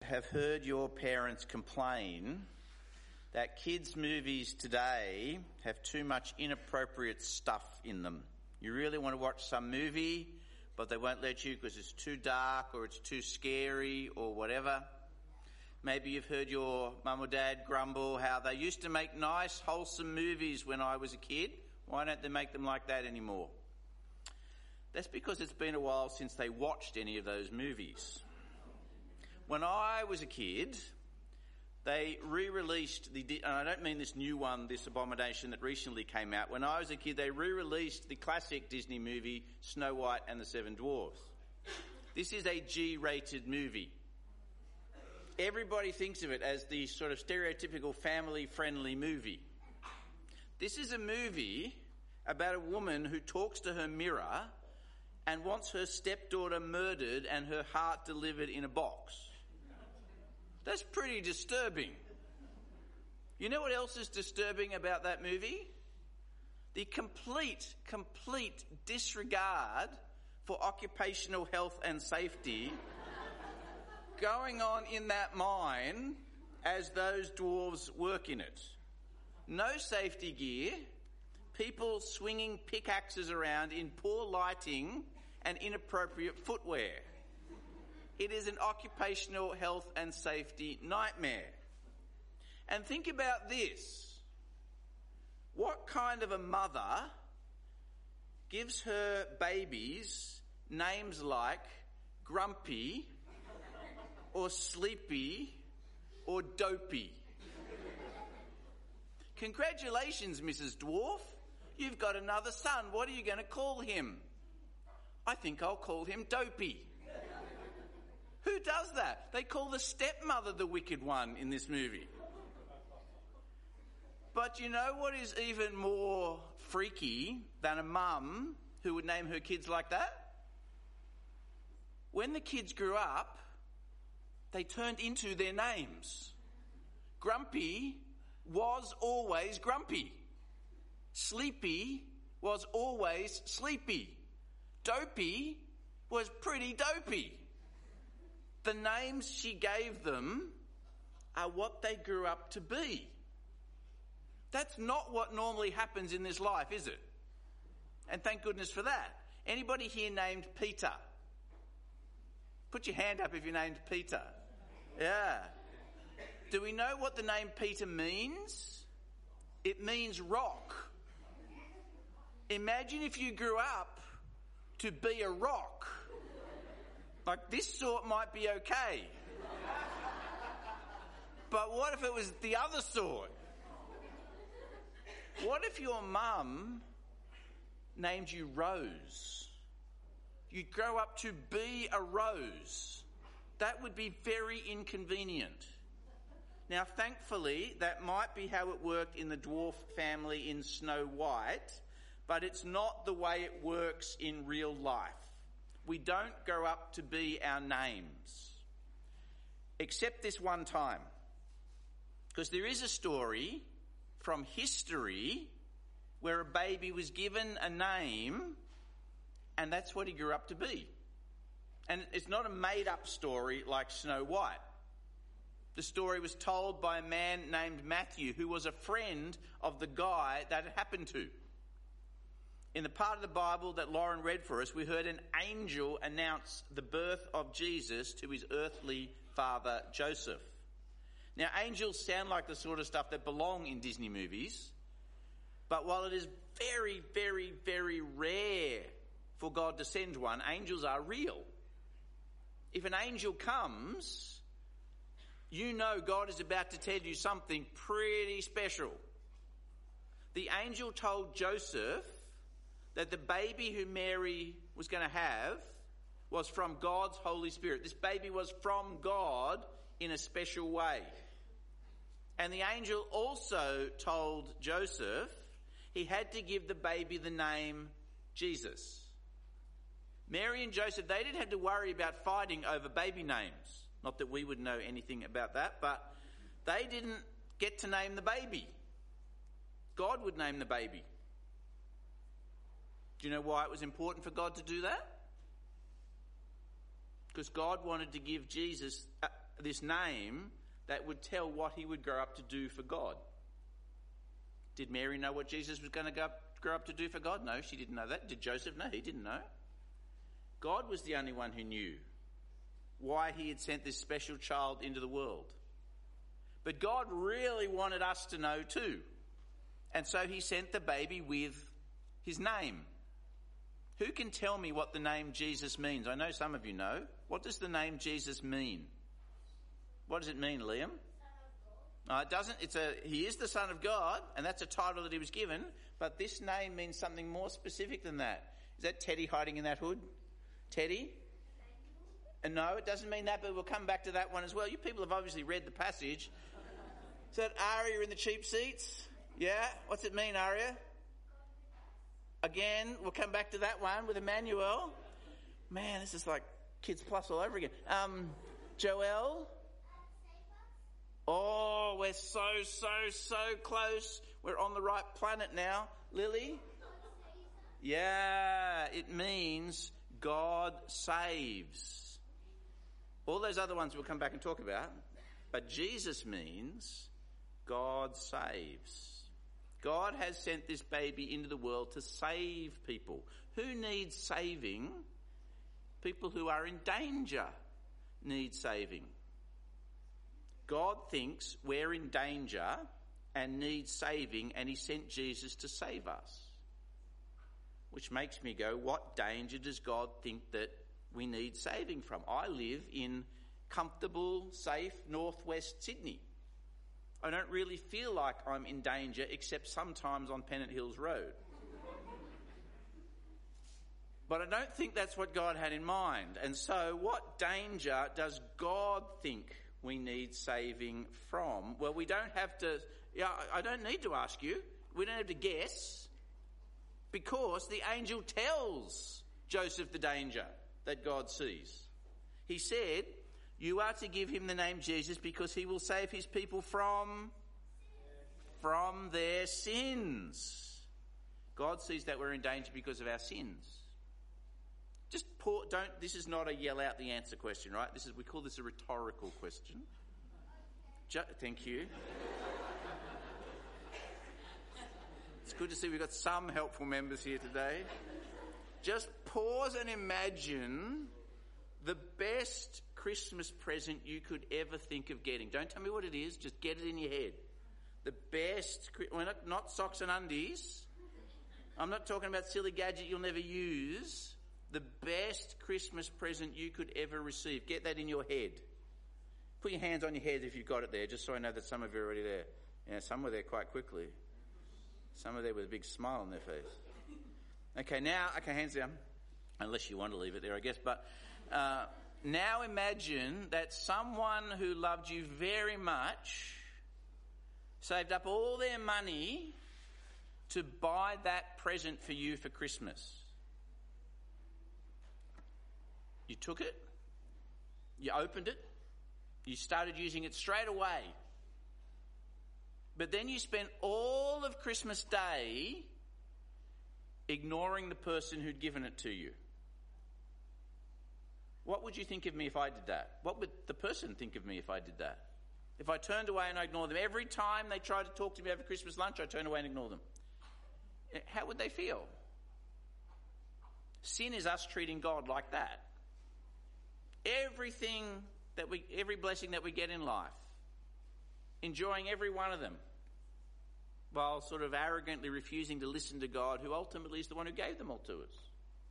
have heard your parents complain that kids' movies today have too much inappropriate stuff in them. You really want to watch some movie, but they won't let you because it's too dark or it's too scary or whatever. Maybe you've heard your mum or dad grumble how they used to make nice, wholesome movies when I was a kid. Why don't they make them like that anymore? That's because it's been a while since they watched any of those movies. When I was a kid, they re-released and I don't mean this new one, this abomination that recently came out. When I was a kid, they re-released the classic Disney movie, Snow White and the Seven Dwarfs. This is a G-rated movie. Everybody thinks of it as the sort of stereotypical family-friendly movie. This is a movie about a woman who talks to her mirror and wants her stepdaughter murdered and her heart delivered in a box. That's pretty disturbing. You know what else is disturbing about that movie? The complete disregard for occupational health and safety going on in that mine as those dwarves work in it. No safety gear, people swinging pickaxes around in poor lighting and inappropriate footwear. It is an occupational health and safety nightmare. And think about this. What kind of a mother gives her babies names like Grumpy or Sleepy or Dopey? Congratulations, Mrs. Dwarf. You've got another son. What are you going to call him? I think I'll call him Dopey. Who does that? They call the stepmother the wicked one in this movie. But you know what is even more freaky than a mum who would name her kids like that? When the kids grew up, they turned into their names. Grumpy was always grumpy. Sleepy was always sleepy. Dopey was pretty dopey. The names she gave them are what they grew up to be. That's not what normally happens in this life, is it? And thank goodness for that. Anybody here named Peter? Put your hand up if you're named Peter. Yeah. Do we know what the name Peter means? It means rock. Imagine if you grew up to be a rock. Like, this sort might be okay. But what if it was the other sort? What if your mum named you Rose? You'd grow up to be a rose. That would be very inconvenient. Now, thankfully, that might be how it worked in the dwarf family in Snow White, but it's not the way it works in real life. We don't grow up to be our names. Except this one time. Because there is a story from history where a baby was given a name and that's what he grew up to be. And it's not a made-up story like Snow White. The story was told by a man named Matthew, who was a friend of the guy that it happened to. In the part of the Bible that Lauren read for us, we heard an angel announce the birth of Jesus to his earthly father, Joseph. Now, angels sound like the sort of stuff that belong in Disney movies, but while it is very, very, very rare for God to send one, angels are real. If an angel comes, you know God is about to tell you something pretty special. The angel told Joseph that the baby who Mary was going to have was from God's Holy Spirit. This baby was from God in a special way. And the angel also told Joseph he had to give the baby the name Jesus. Mary and Joseph, they didn't have to worry about fighting over baby names. Not that we would know anything about that, but they didn't get to name the baby. God would name the baby. Do you know why it was important for God to do that? Because God wanted to give Jesus this name that would tell what he would grow up to do for God. Did Mary know what Jesus was going to grow up to do for God? No, she didn't know that. Did Joseph know? He didn't know. God was the only one who knew why he had sent this special child into the world. But God really wanted us to know too. And so he sent the baby with his name. Who can tell me what the name Jesus means? I know some of you know. What does the name Jesus mean? What does it mean, Liam? It doesn't. He is the Son of God, and that's a title that he was given. But this name means something more specific than that. Is that Teddy hiding in that hood? Teddy? And no, it doesn't mean that, but we'll come back to that one as well. You people have obviously read the passage. Is that Aria in the cheap seats? Yeah? What's it mean, Aria? Again, we'll come back to that one with Emmanuel. Man, this is like Kids Plus all over again. Joel? Oh, we're so close. We're on the right planet now. Lily? Yeah, it means God saves. All those other ones we'll come back and talk about. But Jesus means God saves. God has sent this baby into the world to save people. Who needs saving? People who are in danger need saving. God thinks we're in danger and need saving, and he sent Jesus to save us. Which makes me go, what danger does God think that we need saving from? I live in comfortable, safe northwest Sydney. I don't really feel like I'm in danger except sometimes on Pennant Hills Road. But I don't think that's what God had in mind. And so what danger does God think we need saving from? Well, we don't have to, I don't need to ask you. We don't have to guess, because the angel tells Joseph the danger that God sees. He said, you are to give him the name Jesus because he will save his people from their sins. God sees that we're in danger because of our sins. This is not a yell out the answer question, right? We call this a rhetorical question. Thank you. It's good to see we've got some helpful members here today. Just pause and imagine the best Christmas present you could ever think of getting. Don't tell me what it is, just get it in your head. The best, not socks and undies. I'm not talking about silly gadget you'll never use. The best Christmas present you could ever receive. Get that in your head. Put your hands on your head if you've got it there, just so I know that some of you are already there. Yeah, some were there quite quickly. Some are there with a big smile on their face. Okay, hands down. Unless you want to leave it there, I guess. But now imagine that someone who loved you very much saved up all their money to buy that present for you for Christmas. You took it, you opened it, you started using it straight away. But then you spent all of Christmas Day ignoring the person who'd given it to you. What would you think of me if I did that? What would the person think of me if I did that? If I turned away and I ignored them, every time they tried to talk to me over Christmas lunch, I turned away and ignored them. How would they feel? Sin is us treating God like that. Every blessing that we get in life, enjoying every one of them, while sort of arrogantly refusing to listen to God, who ultimately is the one who gave them all to us.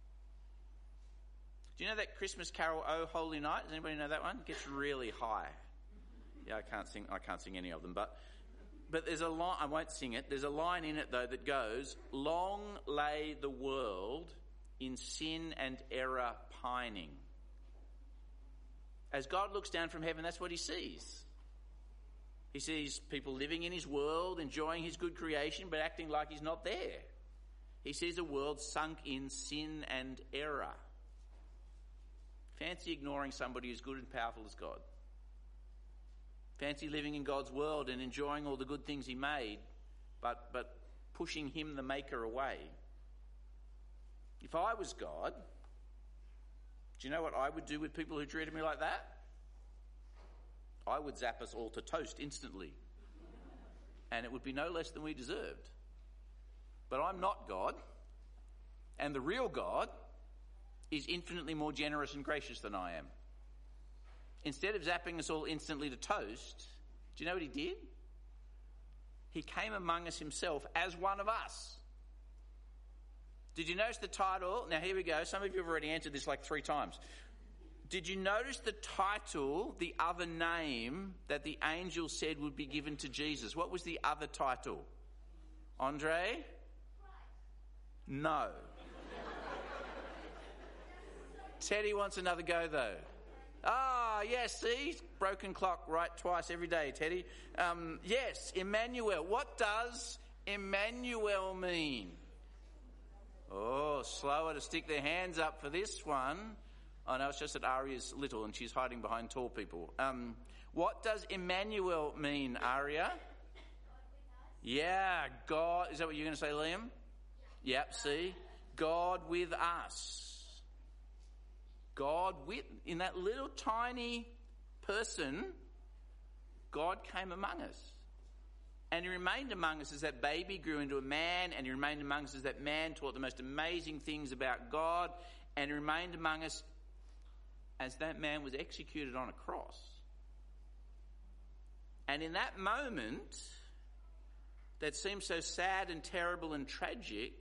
Do you know that Christmas carol, "Oh Holy Night"? Does anybody know that one? It gets really high. Yeah, I can't sing any of them, but there's a line, I won't sing it, there's a line in it though that goes, "Long lay the world in sin and error pining." As God looks down from heaven, that's what he sees. He sees people living in his world, enjoying his good creation, but acting like he's not there. He sees a world sunk in sin and error. Fancy ignoring somebody who's good and powerful as God. Fancy living in God's world and enjoying all the good things he made, but pushing him, the maker, away. If I was God, do you know what I would do with people who treated me like that? I would zap us all to toast instantly. And it would be no less than we deserved. But I'm not God. And the real God is infinitely more generous and gracious than I am. Instead of zapping us all instantly to toast, do you know what he did? He came among us himself as one of us. Did you notice the title? Now here we go. Some of you have already answered this like 3 times. Did you notice the title, the other name that the angel said would be given to Jesus? What was the other title? Andre? No. Teddy wants another go though. Ah, yes, see? Broken clock, right twice every day, Teddy. Yes, Emmanuel. What does Emmanuel mean? Oh, slower to stick their hands up for this one. Oh, no, it's just that Aria's little and she's hiding behind tall people. What does Emmanuel mean, Aria? Yeah, God. Is that what you're going to say, Liam? Yep, see? God with us. God with, in that little tiny person, God came among us. And he remained among us as that baby grew into a man, and he remained among us as that man taught the most amazing things about God, and he remained among us as that man was executed on a cross. And in that moment that seems so sad and terrible and tragic,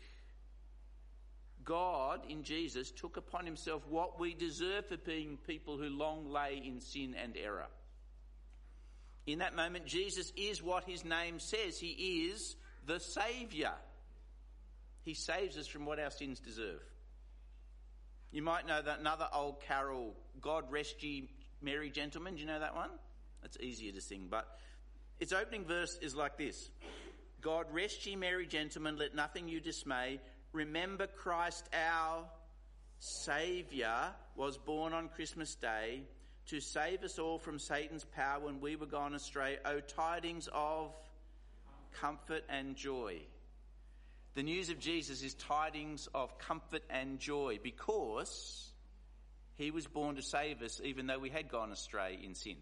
God, in Jesus, took upon himself what we deserve for being people who long lay in sin and error. In that moment, Jesus is what his name says. He is the Saviour. He saves us from what our sins deserve. You might know that another old carol, God Rest Ye Merry Gentlemen. Do you know that one? It's easier to sing, but its opening verse is like this. God rest ye merry gentlemen, let nothing you dismay. Remember Christ our Saviour was born on Christmas Day to save us all from Satan's power when we were gone astray. O tidings of comfort and joy. The news of Jesus is tidings of comfort and joy because he was born to save us even though we had gone astray in sin.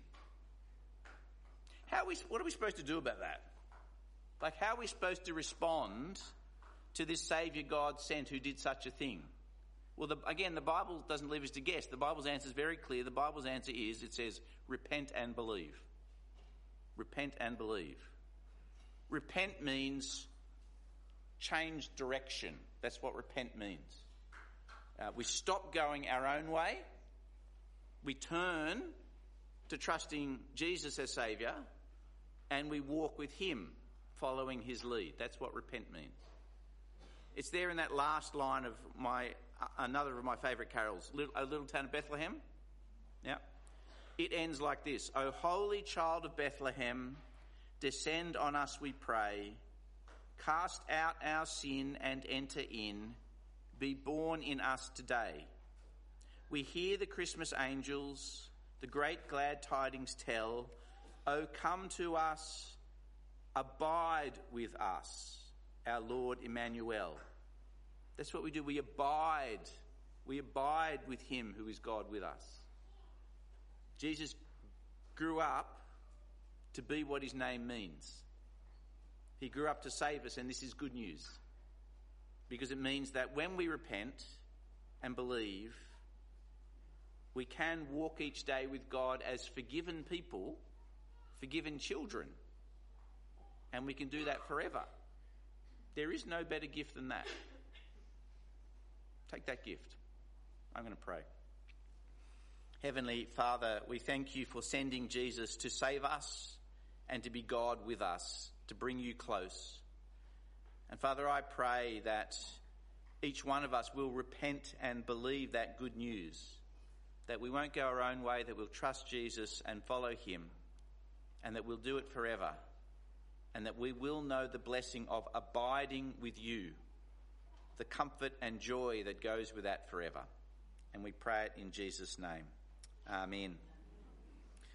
What are we supposed to do about that? Like, how are we supposed to respond to this Saviour God sent who did such a thing? Well, again, the Bible doesn't leave us to guess. The Bible's answer is very clear. The Bible's answer is, it says, repent and believe. Repent and believe. Repent means change direction. That's what repent means. We stop going our own way. We turn to trusting Jesus as Saviour, and we walk with him, following his lead. That's what repent means. It's there in that last line of another of my favourite carols, A Little Town of Bethlehem. Yeah. It ends like this. O holy child of Bethlehem, descend on us, we pray. Cast out our sin and enter in. Be born in us today. We hear the Christmas angels, the great glad tidings tell. O come to us, abide with us, our Lord Emmanuel. That's what we do. We abide. We abide with him who is God with us. Jesus grew up to be what his name means. He grew up to save us, and this is good news. Because it means that when we repent and believe, we can walk each day with God as forgiven people, forgiven children. And we can do that forever. There is no better gift than that. Take that gift. I'm going to pray. Heavenly Father, we thank you for sending Jesus to save us and to be God with us, to bring you close. And Father, I pray that each one of us will repent and believe that good news, that we won't go our own way, that we'll trust Jesus and follow him, and that we'll do it forever, and that we will know the blessing of abiding with you, the comfort and joy that goes with that forever. And we pray it in Jesus' name. Amen.